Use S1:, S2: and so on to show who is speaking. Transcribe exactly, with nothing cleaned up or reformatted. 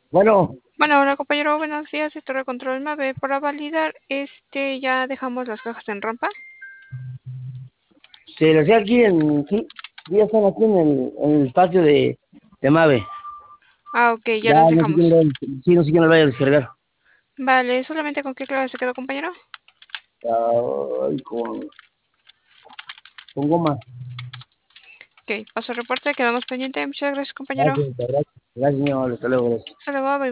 S1: Bueno,
S2: Bueno, hola compañero, buenos días, esto de control Mave. Para validar, este, ya dejamos las cajas en rampa.
S1: se lo hacía aquí en, sí, ya están aquí en el, en el espacio de, de Mave.
S2: Ah, ok, ya
S1: Ya
S2: las
S1: no sé
S2: dejamos.
S1: quién lo, sí, no sé quién lo vaya a descargar.
S2: Vale, solamente con qué clave se quedó compañero.
S1: Ay, con, con goma.
S2: Ok, paso reporte, quedamos pendiente. Muchas gracias compañero.
S1: Gracias, gracias, gracias, señor, hasta luego. Gracias.
S2: Hasta luego, bye.